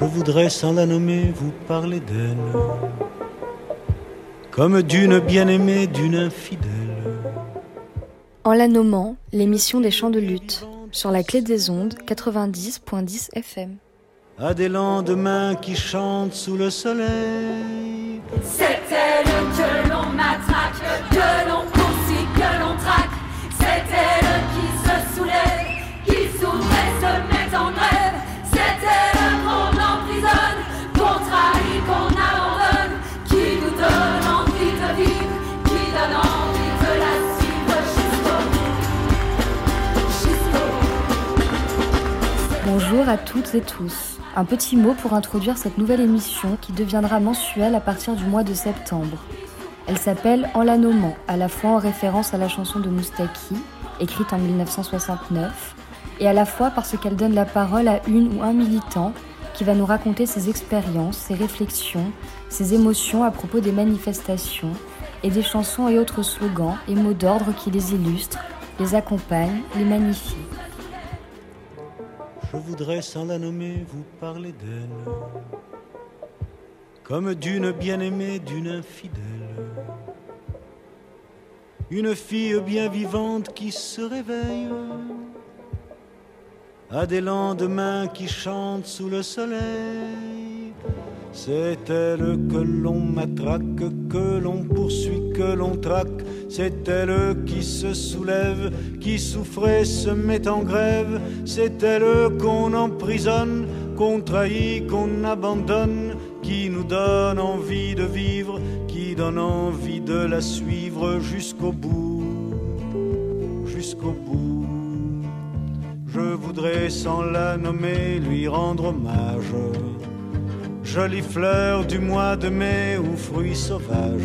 Je voudrais sans la nommer vous parler d'elle, comme d'une bien-aimée, d'une infidèle. En la nommant, l'émission des chants de lutte, sur la clé des ondes 90.10 FM. À des lendemains qui chantent sous le soleil. C'est elle que l'on matraque, que l'on poursuit, que l'on traque. C'est elle qui se soulève, qui s'ouvre et se met en grève. C'est elle qu'on emprisonne, qu'on trahit, qu'on abandonne, qui nous donne envie de vivre, qui donne envie de la suivre jusqu'au bout. Bonjour à toutes et tous. Un petit mot pour introduire cette nouvelle émission qui deviendra mensuelle à partir du mois de septembre. Elle s'appelle En la nommant, à la fois en référence à la chanson de Moustaki, écrite en 1969, et à la fois parce qu'elle donne la parole à une ou un militant qui va nous raconter ses expériences, ses réflexions, ses émotions à propos des manifestations et des chansons et autres slogans et mots d'ordre qui les illustrent, les accompagnent, les magnifient. Je voudrais sans la nommer vous parler d'elle, comme d'une bien-aimée, d'une infidèle. Une fille bien vivante qui se réveille à des lendemains qui chantent sous le soleil. C'est elle que l'on matraque, que l'on poursuit, que l'on traque. C'est elle qui se soulève, qui souffre et se met en grève. C'est elle qu'on emprisonne, qu'on trahit, qu'on abandonne, qui nous donne envie de vivre, qui donne envie de la suivre jusqu'au bout, jusqu'au bout. Je voudrais sans la nommer lui rendre hommage, jolie fleur du mois de mai ou fruit sauvage.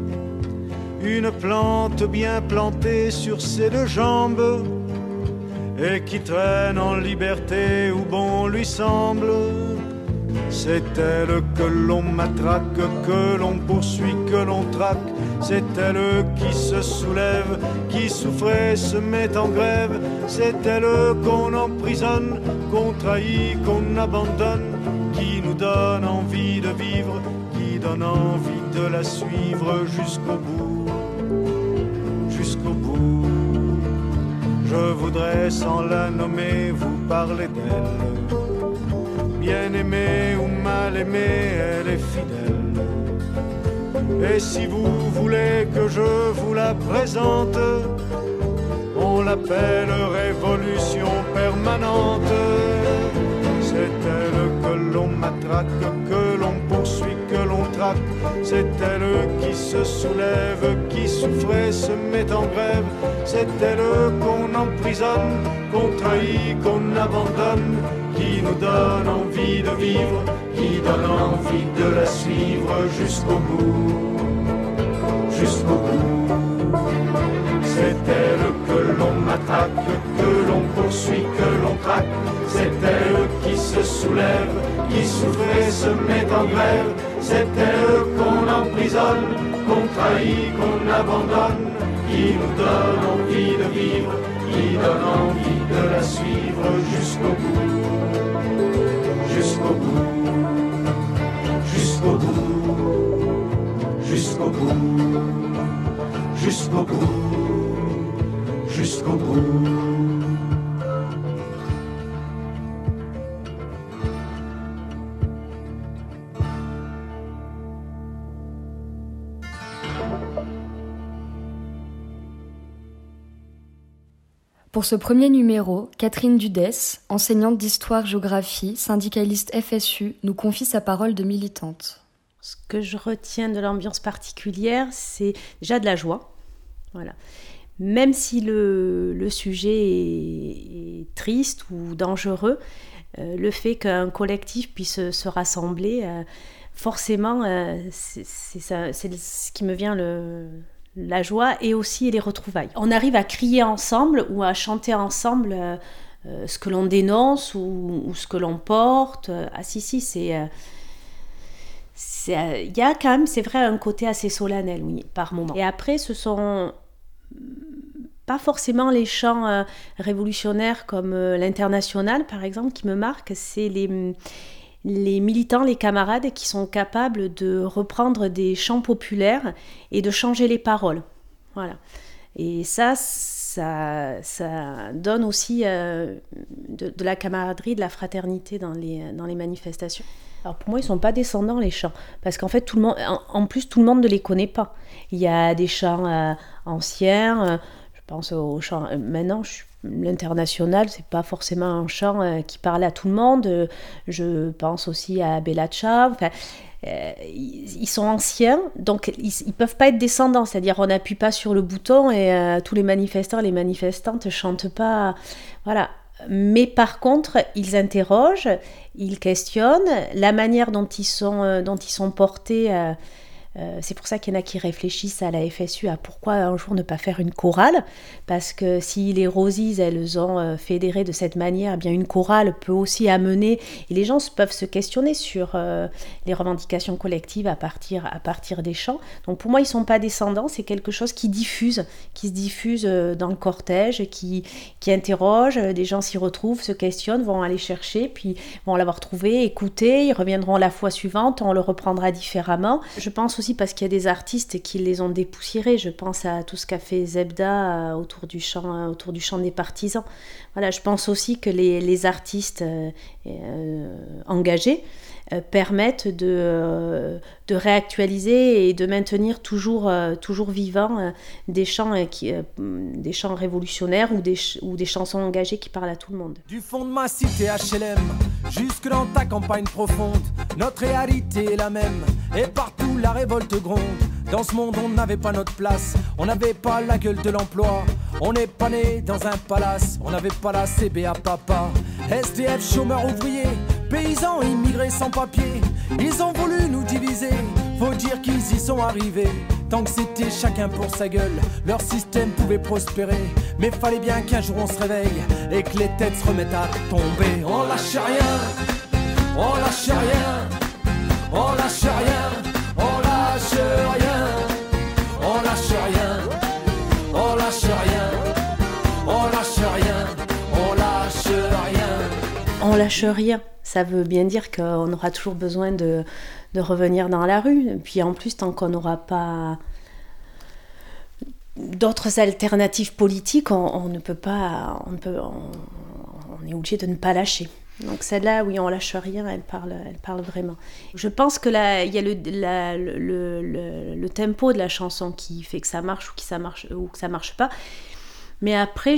Une plante bien plantée sur ses deux jambes et qui traîne en liberté où bon lui semble. C'est elle que l'on matraque, que l'on poursuit, que l'on traque. C'est elle qui se soulève, qui souffre et se met en grève. C'est elle qu'on emprisonne, qu'on trahit, qu'on abandonne, qui nous donne envie de vivre, qui donne envie de la suivre jusqu'au bout, jusqu'au bout. Je voudrais sans la nommer vous parler d'elle. Bien aimée ou mal aimée, elle est fidèle. Et si vous voulez que je vous la présente, on l'appelle révolution permanente. C'est elle que l'on matraque, que l'on poursuit, que l'on traque. C'est elle qui se soulève, qui souffre et se met en grève. C'est elle qu'on emprisonne, qu'on trahit, qu'on abandonne, qui nous donne envie de vivre, qui donne envie de la suivre jusqu'au bout, jusqu'au bout. C'est elle que l'on matraque, que l'on poursuit, que l'on traque. C'est elle qui se soulève, qui souffre et se met en grève. C'est elle qu'on emprisonne, qu'on trahit, qu'on abandonne, qui nous donne envie de vivre, qui donne envie de la suivre jusqu'au bout, jusqu'au bout, jusqu'au bout, jusqu'au bout, jusqu'au bout, jusqu'au bout. Pour ce premier numéro, Catherine Dudès, enseignante d'histoire-géographie, syndicaliste FSU, nous confie sa parole de militante. Ce que je retiens de l'ambiance particulière, c'est déjà de la joie. Voilà. Même si le sujet est triste ou dangereux, le fait qu'un collectif puisse se rassembler, forcément, c'est ce qui me vient la joie et aussi les retrouvailles. On arrive à crier ensemble ou à chanter ensemble ce que l'on dénonce ou ce que l'on porte. Il y a quand même, c'est vrai, un côté assez solennel, oui, par moment. Et après, ce sont pas forcément les chants révolutionnaires comme l'Internationale, par exemple, qui me marquent. C'est les militants, les camarades qui sont capables de reprendre des chants populaires et de changer les paroles. Voilà. Et ça donne aussi de la camaraderie, de la fraternité dans les manifestations. Alors pour moi, ils ne sont pas descendants, les chants, parce qu'en fait, tout le monde ne les connaît pas. Il y a des chants anciens, je pense aux chants... maintenant, l'international, c'est pas forcément un chant qui parle à tout le monde. Je pense aussi à Bella Ciao. Enfin, ils sont anciens, donc ils peuvent pas être descendants. C'est-à-dire, on n'appuie pas sur le bouton et tous les manifestants, les manifestantes chantent pas. Voilà. Mais par contre, ils interrogent, ils questionnent la manière dont ils sont portés. C'est pour ça qu'il y en a qui réfléchissent à la FSU à pourquoi un jour ne pas faire une chorale, parce que si les Rosies elles ont fédéré de cette manière, eh bien une chorale peut aussi amener, et les gens peuvent se questionner sur les revendications collectives à partir des chants. Donc pour moi ils ne sont pas descendants, c'est quelque chose qui se diffuse dans le cortège, qui interroge, des gens s'y retrouvent, se questionnent, vont aller chercher, puis vont l'avoir trouvé, écouter, ils reviendront la fois suivante, on le reprendra différemment. Je pense aussi parce qu'il y a des artistes qui les ont dépoussiérés. Je pense à tout ce qu'a fait Zebda autour du chant des partisans. Voilà, je pense aussi que les artistes engagés permettent de réactualiser et de maintenir toujours vivants des chants révolutionnaires ou des chansons engagées qui parlent à tout le monde. Du fond de ma cité HLM, jusque dans ta campagne profonde, notre réalité est la même, et partout la révolte gronde. Dans ce monde on n'avait pas notre place, on n'avait pas la gueule de l'emploi, on n'est pas né dans un palace, on n'avait pas la CBA papa. SDF, chômeurs, ouvriers, paysans, immigrés sans papier, ils ont voulu nous diviser, faut dire qu'ils y sont arrivés. Tant que c'était chacun pour sa gueule, leur système pouvait prospérer. Mais fallait bien qu'un jour on se réveille et que les têtes se remettent à tomber. On lâche rien, on lâche rien, on lâche rien, on lâche rien, on lâche rien, on lâche rien, on lâche rien, on lâche rien. On lâche rien, ça veut bien dire qu'on aura toujours besoin de revenir dans la rue. Puis en plus, tant qu'on n'aura pas d'autres alternatives politiques, on est obligé de ne pas lâcher. Donc celle-là, oui, on lâche rien, elle parle vraiment. Je pense que là, il y a le tempo de la chanson qui fait que ça marche ou que ça marche pas. Mais après,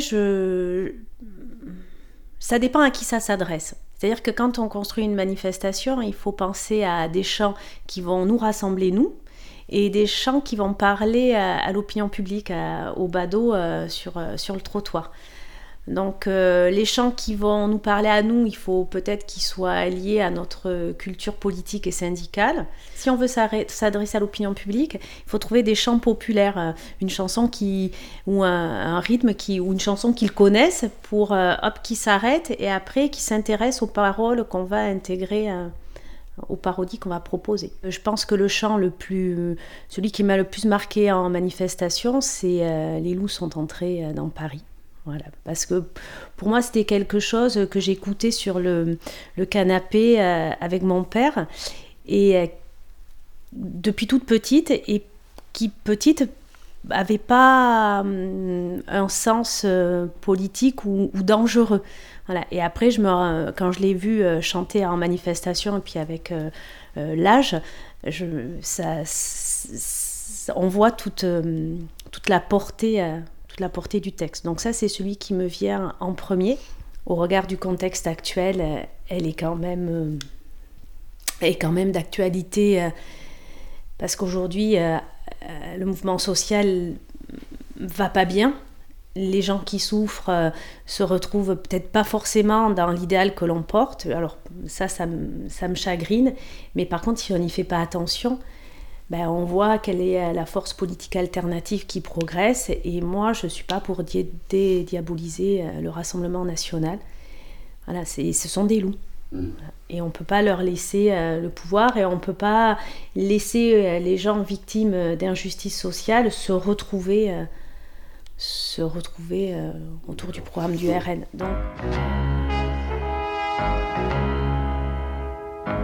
ça dépend à qui ça s'adresse. C'est-à-dire que quand on construit une manifestation, il faut penser à des chants qui vont nous rassembler, nous, et des chants qui vont parler à l'opinion publique, aux badauds sur le trottoir. Donc les chants qui vont nous parler à nous, il faut peut-être qu'ils soient liés à notre culture politique et syndicale. Si on veut s'adresser à l'opinion publique, il faut trouver des chants populaires, une chanson ou un rythme ou une chanson qu'ils connaissent pour qui s'arrête et après qui s'intéresse aux paroles qu'on va intégrer aux parodies qu'on va proposer. Je pense que le chant celui qui m'a le plus marqué en manifestation, c'est Les loups sont entrés dans Paris. Voilà, parce que pour moi c'était quelque chose que j'écoutais sur le canapé avec mon père et depuis toute petite et qui petite avait pas un sens politique ou dangereux. Voilà. Et après quand je l'ai vu chanter en manifestation et puis avec l'âge, on voit toute la portée. Toute la portée du texte. Donc ça, c'est celui qui me vient en premier. Au regard du contexte actuel, elle est quand même d'actualité parce qu'aujourd'hui, le mouvement social va pas bien. Les gens qui souffrent se retrouvent peut-être pas forcément dans l'idéal que l'on porte. Alors ça me chagrine. Mais par contre, si on n'y fait pas attention, on voit quelle est la force politique alternative qui progresse et moi je ne suis pas pour dédiaboliser le Rassemblement national. Voilà, ce sont des loups. Et on ne peut pas leur laisser le pouvoir et on ne peut pas laisser les gens victimes d'injustice sociale se retrouver autour du programme du RN. Donc...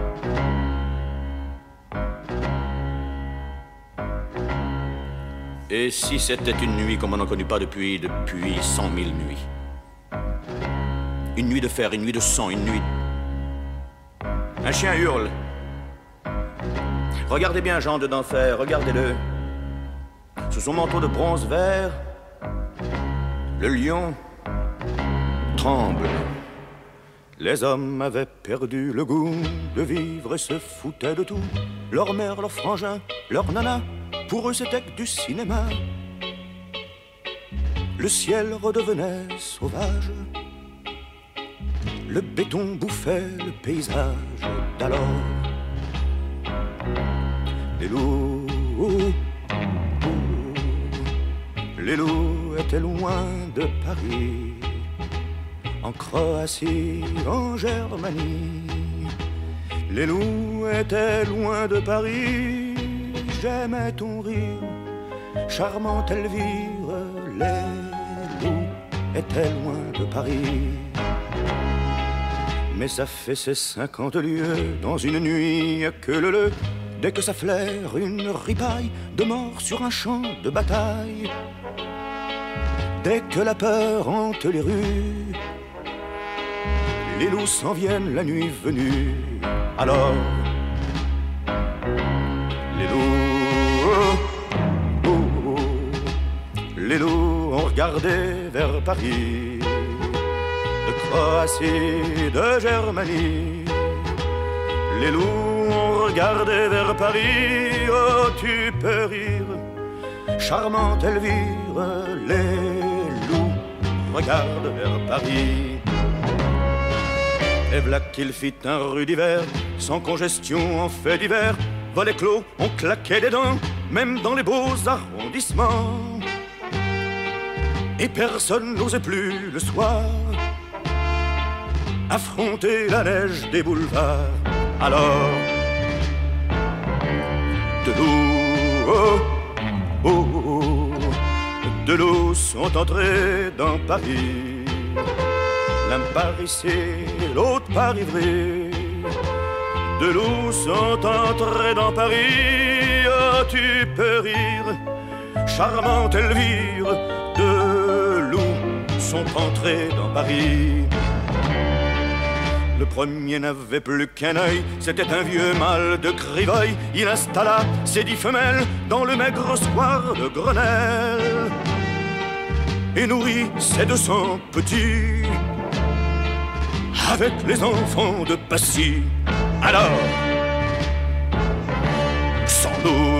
Et si c'était une nuit comme on n'en connaît pas depuis 100 000 nuits? Une nuit de fer, une nuit de sang, une nuit... Un chien hurle. Regardez bien Jean de d'enfer, regardez-le. Sous son manteau de bronze vert, le lion tremble. Les hommes avaient perdu le goût de vivre et se foutaient de tout. Leur mère, leur frangin, leur nana, pour eux c'était que du cinéma. Le ciel redevenait sauvage. Le béton bouffait le paysage d'alors. Les loups, les loups étaient loin de Paris, en Croatie, en Germanie. Les loups étaient loin de Paris, j'aimais ton rire, charmante Elvire. Les loups étaient loin de Paris. Mais ça fait ces 50 lieues dans une nuit que le dès que ça flaire une ripaille de mort sur un champ de bataille. Dès que la peur hante les rues, les loups s'en viennent la nuit venue. Alors, les loups ont regardé vers Paris, de Croatie, de Germanie. Les loups ont regardé vers Paris, oh tu peux rire, charmante Elvire. Les loups regardent vers Paris. Et v'là qu'il fit un rude hiver, sans congestion en fait d'hiver. Volets clos, on claquait des dents, même dans les beaux arrondissements. Et personne n'osait plus le soir affronter la neige des boulevards. Alors, de loups sont entrés dans Paris. L'un par ici, l'autre par Ivry. De loups sont entrés dans Paris. Oh, tu peux rire, charmante Elvire. De loups sont entrés dans Paris. Le premier n'avait plus qu'un œil, c'était un vieux mâle de Criveuil. Il installa ses 10 femelles dans le maigre square de Grenelle et nourrit ses 200 petits avec les enfants de Passy. Alors, sans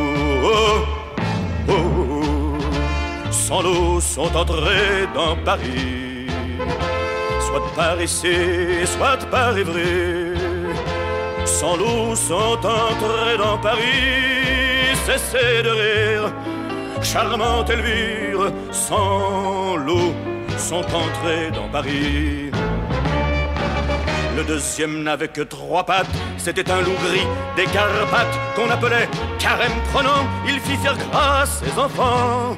loups sont entrés dans Paris. Soit par ici, soit par Ivry. Sans loups sont entrés dans Paris. Cessez de rire, charmante Elvire. Sans loups sont entrés dans Paris. Le deuxième n'avait que 3 pattes. C'était un loup gris des Carpates qu'on appelait Carême prenant. Il fit faire grâce ses enfants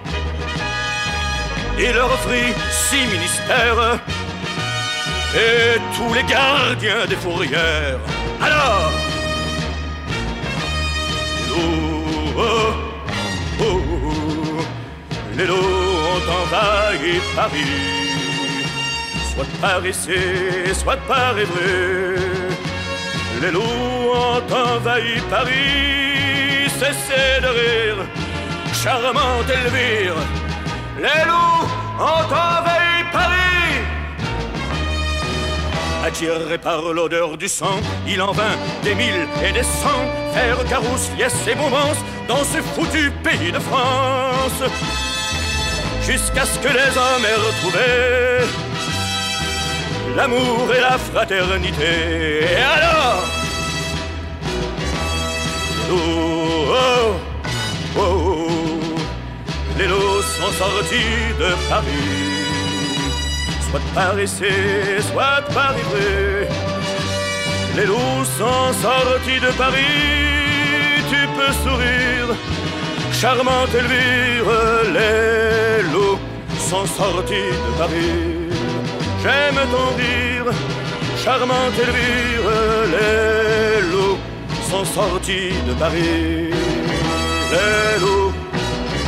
et leur offrit 6 ministères et tous les gardiens des fourrières. Alors, les loups ont envahi Paris. Soit par ici, soit par Ivry. Les loups ont envahi Paris. Cessez de rire, charmante Elvire. Les loups ont envahi Paris. Attiré par l'odeur du sang, il en vint des 1000 et des 100 faire carousse, liesse et mouvance dans ce foutu pays de France, jusqu'à ce que les hommes aient retrouvé l'amour et la fraternité. Et alors, les loups sont sortis de Paris. Soit par ici, soit par Ivry. Les loups sont sortis de Paris. Tu peux sourire, charmante Elvire. Les loups sont sortis de Paris. J'aime ton rire, charmante Elvire. Les loups sont sortis de Paris. Les loups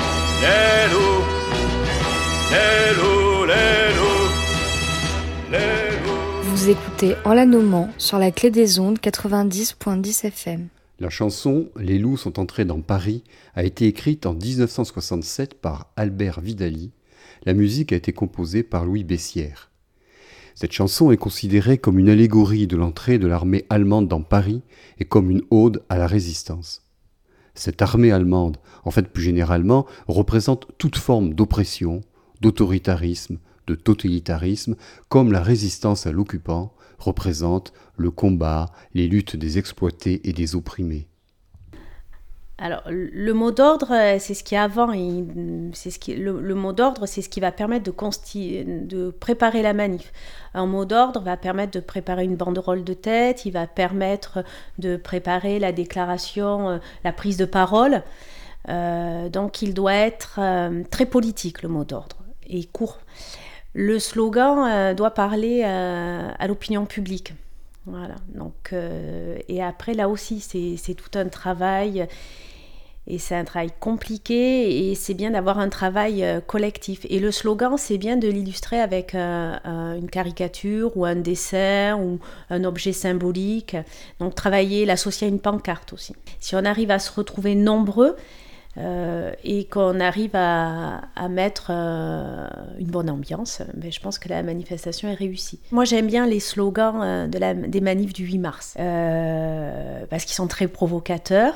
les loups, les loups, les loups, les loups. Vous écoutez En la nommant sur la Clé des Ondes 90.10 FM. La chanson « Les loups sont entrés dans Paris » a été écrite en 1967 par Albert Vidali. La musique a été composée par Louis Bessières. Cette chanson est considérée comme une allégorie de l'entrée de l'armée allemande dans Paris et comme une ode à la résistance. Cette armée allemande, en fait plus généralement, représente toute forme d'oppression, d'autoritarisme, de totalitarisme, comme la résistance à l'occupant représente le combat, les luttes des exploités et des opprimés. Alors, le mot d'ordre, c'est ce qui est avant. Le mot d'ordre, c'est ce qui va permettre de préparer la manif. Un mot d'ordre va permettre de préparer une banderole de tête, il va permettre de préparer la déclaration, la prise de parole. Donc, il doit être très politique, le mot d'ordre, et court. Le slogan doit parler à l'opinion publique. Voilà. Donc, et après, là aussi, c'est tout un travail. Et c'est un travail compliqué et c'est bien d'avoir un travail collectif. Et le slogan, c'est bien de l'illustrer avec une caricature ou un dessin ou un objet symbolique. Donc l'associer à une pancarte aussi. Si on arrive à se retrouver nombreux et qu'on arrive à mettre une bonne ambiance, je pense que la manifestation est réussie. Moi, j'aime bien les slogans des manifs du 8 mars parce qu'ils sont très provocateurs.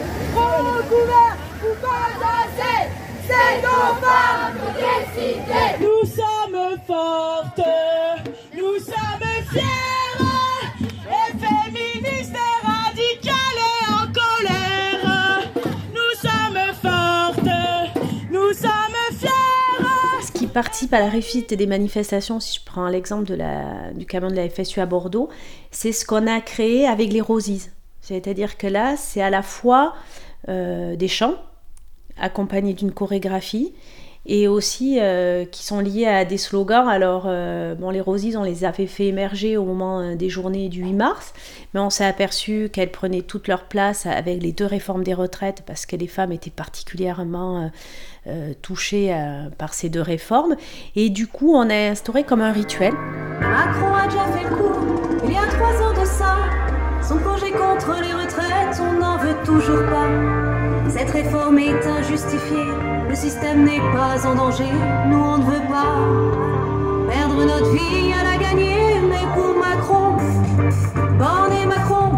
C'est nos femmes de décider. Nous sommes fortes, nous sommes fières, et féministes et radicales et en colère. Nous sommes fortes, nous sommes fières. Ce qui participe à la réussite des manifestations, si je prends l'exemple du camion de la FSU à Bordeaux, c'est ce qu'on a créé avec les Rosies. C'est-à-dire que là, c'est à la fois des chants accompagnés d'une chorégraphie et aussi qui sont liés à des slogans. Alors, les Rosies, on les avait fait émerger au moment des journées du 8 mars, mais on s'est aperçu qu'elles prenaient toute leur place avec les 2 réformes des retraites parce que les femmes étaient particulièrement touchées par ces 2 réformes. Et du coup, on a instauré comme un rituel. Macron a déjà fait le coup, il y a 3 ans de ça. Son projet contre les retraites, on n'en veut toujours pas. Cette réforme est injustifiée, le système n'est pas en danger, nous on ne veut pas perdre notre vie à la gagner. Mais pour Macron, Borne et Macron,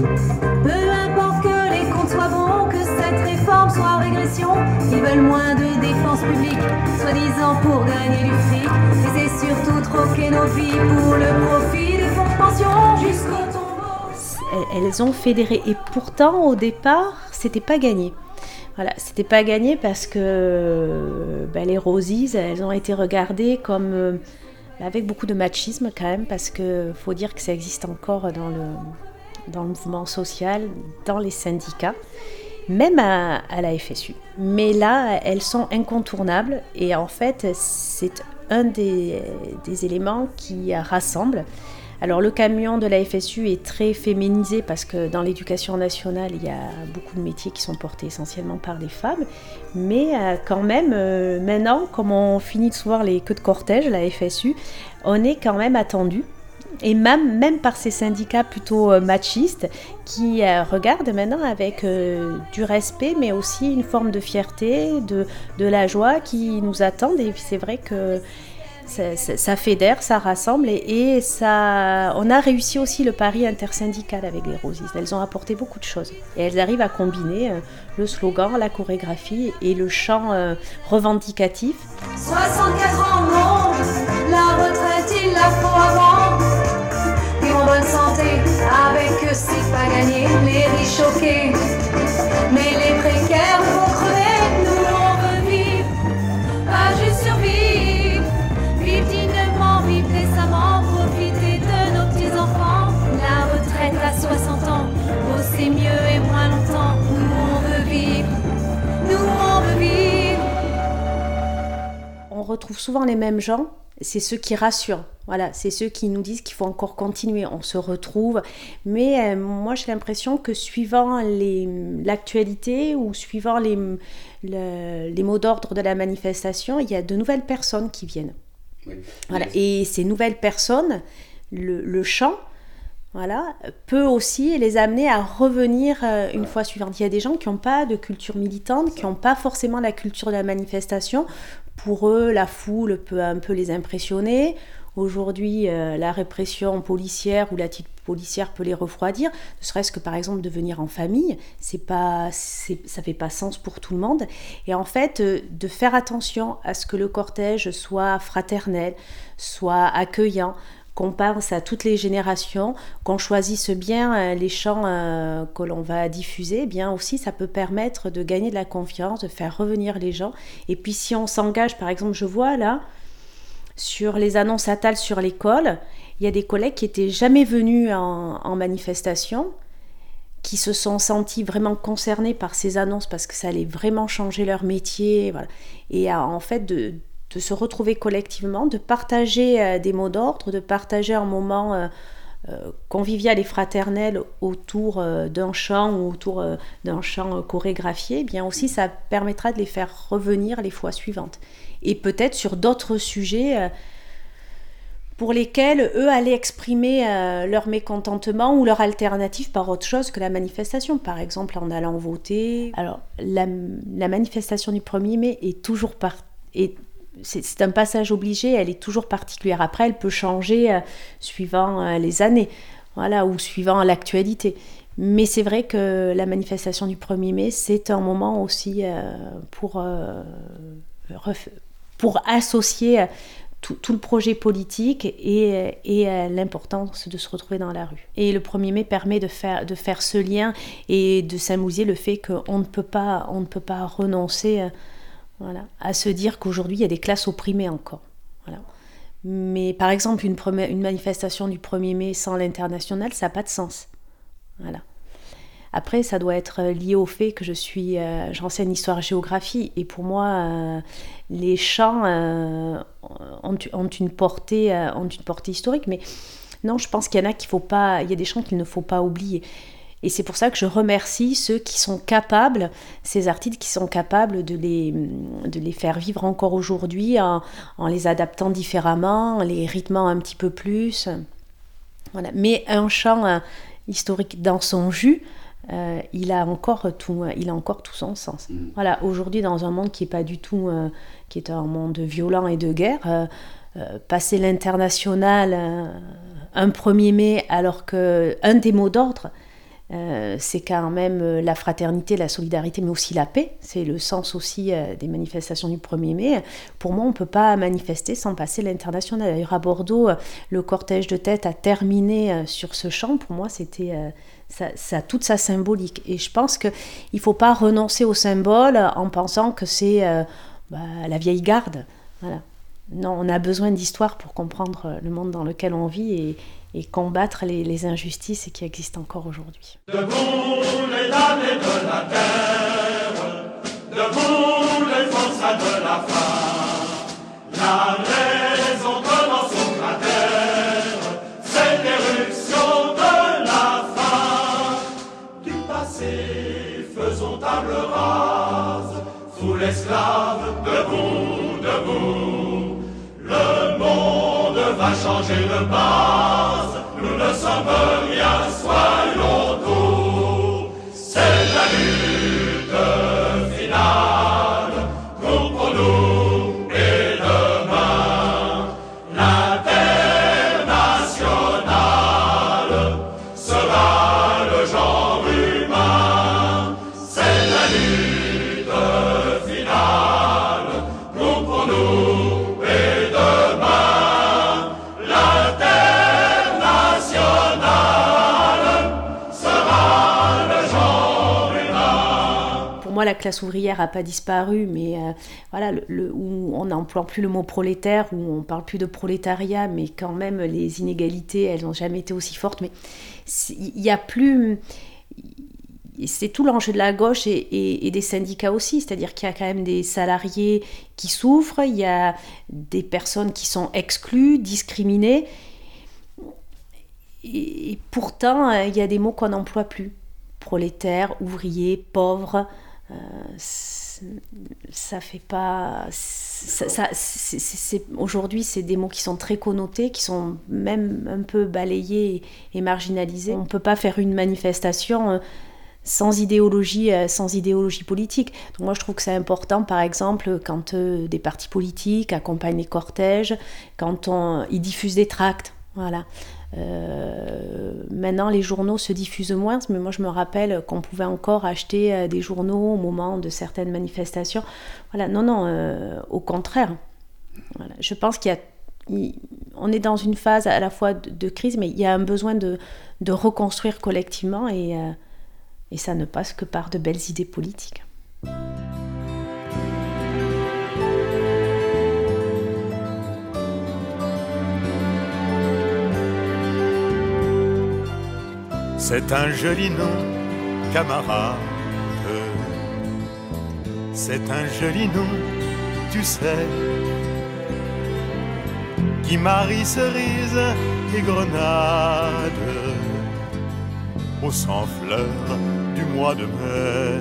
peu importe que les comptes soient bons, que cette réforme soit en régression, ils veulent moins de dépenses publiques, soi-disant pour gagner du fric. Et c'est surtout troquer nos vies pour le profit des fonds de pension jusqu'au tombeau. Elles ont fédéré et pourtant au départ c'était pas gagné. Voilà, c'était pas gagné parce que les Rosies, elles ont été regardées comme avec beaucoup de machisme quand même, parce que faut dire que ça existe encore dans le mouvement social, dans les syndicats, même à la FSU. Mais là, elles sont incontournables et en fait c'est un des éléments qui rassemble. Alors le camion de la FSU est très féminisé parce que dans l'éducation nationale, il y a beaucoup de métiers qui sont portés essentiellement par des femmes. Mais quand même, maintenant, comme on finit de se voir les queues de cortège, la FSU, on est quand même attendu. Et même par ces syndicats plutôt machistes qui regardent maintenant avec du respect, mais aussi une forme de fierté, de la joie qui nous attendent. Et c'est vrai que ça fédère, ça rassemble et ça, on a réussi aussi le pari intersyndical avec les Rosies. Elles ont apporté beaucoup de choses et elles arrivent à combiner le slogan, la chorégraphie et le chant revendicatif. 64 ans, non, la retraite il la faut avant. Et en bonne santé, avec eux c'est pas gagné, les riches choqués, mais les précaires vont crever. Nous on veut vivre, pas juste survivre. Vivre dignement, vivre décemment, profiter de nos petits-enfants. La retraite à 60 ans, bosser mieux et moins longtemps. Nous on veut vivre, nous on veut vivre. On retrouve souvent les mêmes gens c'est ceux qui rassurent. Voilà, c'est ceux qui nous disent qu'il faut encore continuer. On se retrouve. Mais moi, j'ai l'impression que suivant l'actualité ou suivant les mots d'ordre de la manifestation, il y a de nouvelles personnes qui viennent. Oui. Voilà. Et ces nouvelles personnes, le chant, voilà, peut aussi les amener à revenir une fois suivante. Il y a des gens qui n'ont pas de culture militante, qui n'ont pas forcément la culture de la manifestation. Pour eux, la foule peut un peu les impressionner. Aujourd'hui, la répression policière ou l'attitude policière peut les refroidir. Ne serait-ce que, par exemple, de venir en famille, ça ne fait pas sens pour tout le monde. Et en fait, de faire attention à ce que le cortège soit fraternel, soit accueillant, qu'on pense à toutes les générations, qu'on choisisse bien les chants que l'on va diffuser, bien aussi ça peut permettre de gagner de la confiance, de faire revenir les gens. Et puis si on s'engage, par exemple, je vois là, sur les annonces Attal sur l'école, il y a des collègues qui n'étaient jamais venus en manifestation, qui se sont sentis vraiment concernés par ces annonces parce que ça allait vraiment changer leur métier. Voilà. Et en fait, de se retrouver collectivement, de partager des mots d'ordre, de partager un moment convivial et fraternel autour d'un chant ou autour d'un chant chorégraphié, eh bien aussi ça permettra de les faire revenir les fois suivantes. Et peut-être sur d'autres sujets pour lesquels eux allaient exprimer leur mécontentement ou leur alternative par autre chose que la manifestation, par exemple en allant voter. Alors la manifestation du 1er mai est toujours c'est un passage obligé, elle est toujours particulière. Après, elle peut changer suivant les années, voilà, ou suivant l'actualité. Mais c'est vrai que la manifestation du 1er mai, c'est un moment aussi pour associer tout le projet politique et l'importance de se retrouver dans la rue. Et le 1er mai permet de faire ce lien et de symboliser le fait qu'on ne peut pas renoncer voilà, à se dire qu'aujourd'hui il y a des classes opprimées encore. Voilà. Mais par exemple une manifestation du 1er mai sans l'international, ça n'a pas de sens. Voilà. Après, ça doit être lié au fait que j'enseigne histoire-géographie et pour moi, les chants ont une portée historique. Mais non, je pense qu'il y en a il y a des chants qu'il ne faut pas oublier. Et c'est pour ça que je remercie ceux qui sont capables, ces artistes qui sont capables de les faire vivre encore aujourd'hui en les adaptant différemment, en les rythmant un petit peu plus. Voilà. Mais un chant historique dans son jus, il a encore tout son sens. Voilà. Aujourd'hui, dans un monde qui est pas du tout, qui est un monde violent et de guerre, passer l'international un 1er mai, alors qu'un des mots d'ordre, c'est quand même la fraternité, la solidarité, mais aussi la paix. C'est le sens aussi des manifestations du 1er mai. Pour moi, on ne peut pas manifester sans passer l'international. D'ailleurs, à Bordeaux, le cortège de tête a terminé sur ce chant. Pour moi, c'était ça a toute sa symbolique. Et je pense qu'il ne faut pas renoncer au symbole en pensant que c'est la vieille garde. Voilà. Non, on a besoin d'histoire pour comprendre le monde dans lequel on vit et combattre les injustices qui existent encore aujourd'hui. Debout les damnés de la terre, debout les forçats de la faim, la raison commence au cratère, c'est l'éruption de la faim. Du passé, faisons table rase, foule esclave, debout, debout, le monde va changer de base. Nous ne sommes rien, soyons tous. C'est la lutte finale, nous pour nous et demain. L'international sera le genre humain. C'est la lutte finale, nous pour nous et demain. Moi, la classe ouvrière n'a pas disparu, mais voilà, où on n'emploie plus le mot prolétaire, où on ne parle plus de prolétariat, mais quand même, les inégalités, elles n'ont jamais été aussi fortes. Mais il n'y a plus c'est tout l'enjeu de la gauche et des syndicats aussi, c'est-à-dire qu'il y a quand même des salariés qui souffrent, il y a des personnes qui sont exclues, discriminées, et pourtant il y a des mots qu'on n'emploie plus. Prolétaire, ouvrier, pauvre, ça fait pas... aujourd'hui, c'est des mots qui sont très connotés, qui sont même un peu balayés et marginalisés. On ne peut pas faire une manifestation sans idéologie politique. Donc moi, je trouve que c'est important, par exemple, quand des partis politiques accompagnent les cortèges, quand ils diffusent des tracts. Voilà. Maintenant, les journaux se diffusent moins, mais moi, je me rappelle qu'on pouvait encore acheter des journaux au moment de certaines manifestations. Voilà. Non, au contraire. Voilà. Je pense qu'on est dans une phase à la fois de crise, mais il y a un besoin de reconstruire collectivement et ça ne passe que par de belles idées politiques. C'est un joli nom, camarade. C'est un joli nom, tu sais, qui marie cerise et grenade au sang-fleur du mois de mai.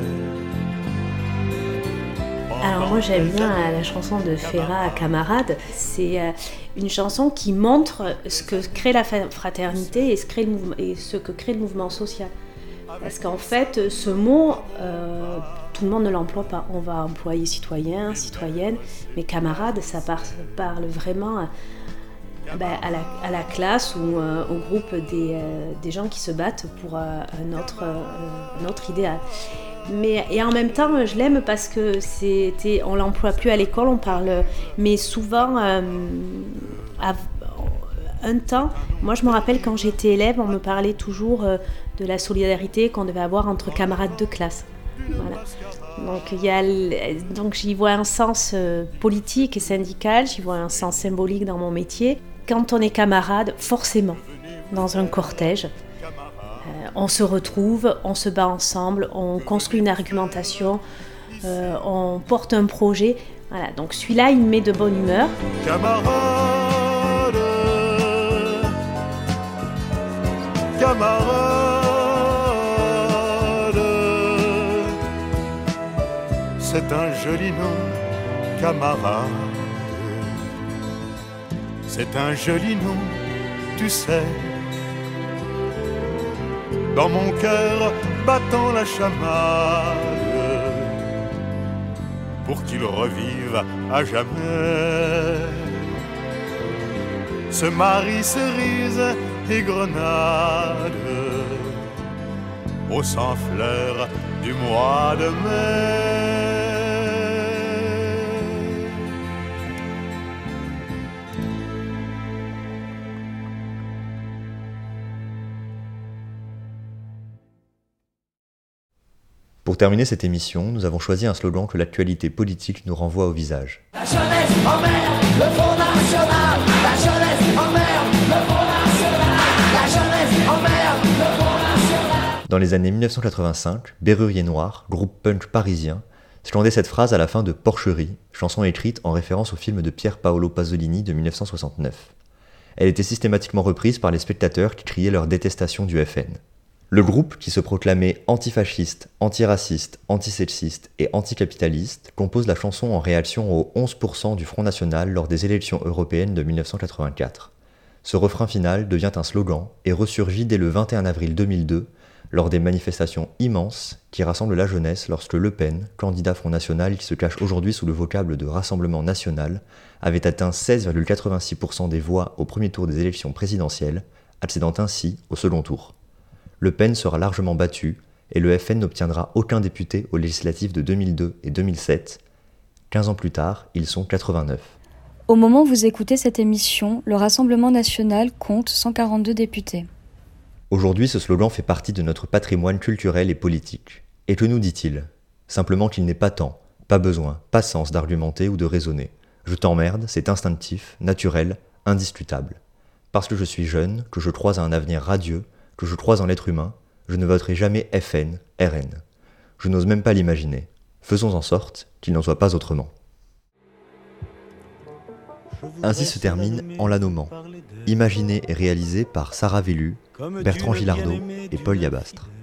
Alors moi j'aime bien la chanson de Ferrat, Camarade. C'est une chanson qui montre ce que crée la fraternité et ce que crée le mouvement social. Parce qu'en fait, ce mot, tout le monde ne l'emploie pas. On va employer citoyen, citoyenne, mais camarade, ça parle vraiment à la classe ou au groupe des gens qui se battent pour un autre idéal. Et en même temps, je l'aime parce que on l'emploie plus à l'école, on parle, mais souvent, un temps, moi je me rappelle quand j'étais élève, on me parlait toujours de la solidarité qu'on devait avoir entre camarades de classe. Voilà. Donc j'y vois un sens politique et syndical, j'y vois un sens symbolique dans mon métier. Quand on est camarade, forcément, dans un cortège, on se retrouve, on se bat ensemble, on construit une argumentation, on porte un projet. Voilà, donc celui-là, il me met de bonne humeur. Camarade, camarade, c'est un joli nom, camarade. C'est un joli nom, tu sais. Dans mon cœur battant la chamade, pour qu'il revive à jamais. Ce marie cerise et grenade au sang-fleur du mois de mai. Pour terminer cette émission, nous avons choisi un slogan que l'actualité politique nous renvoie au visage. La jeunesse emmerde le Front National. La jeunesse emmerde le Front National. La jeunesse emmerde le Front National. Dans les années 1985, Bérurier Noir, groupe punk parisien, scandait cette phrase à la fin de Porcherie, chanson écrite en référence au film de Pier Paolo Pasolini de 1969. Elle était systématiquement reprise par les spectateurs qui criaient leur détestation du FN. Le groupe, qui se proclamait antifasciste, antiraciste, antisexiste et anticapitaliste, compose la chanson en réaction aux 11% du Front National lors des élections européennes de 1984. Ce refrain final devient un slogan et ressurgit dès le 21 avril 2002 lors des manifestations immenses qui rassemblent la jeunesse lorsque Le Pen, candidat Front National qui se cache aujourd'hui sous le vocable de Rassemblement National, avait atteint 16,86% des voix au premier tour des élections présidentielles, accédant ainsi au second tour. Le Pen sera largement battu et le FN n'obtiendra aucun député aux législatives de 2002 et 2007. 15 ans plus tard, ils sont 89. Au moment où vous écoutez cette émission, le Rassemblement national compte 142 députés. Aujourd'hui, ce slogan fait partie de notre patrimoine culturel et politique. Et que nous dit-il ? Simplement qu'il n'est pas temps, pas besoin, pas sens d'argumenter ou de raisonner. Je t'emmerde, c'est instinctif, naturel, indiscutable. Parce que je suis jeune, que je crois à un avenir radieux, que je crois en l'être humain, Je ne voterai jamais FN, RN. Je n'ose même pas l'imaginer. Faisons en sorte qu'il n'en soit pas autrement. Ainsi se termine En la nommant, imaginé et réalisé par Sarah Vellu, Bertrand Gilardot et Paul Yabastre.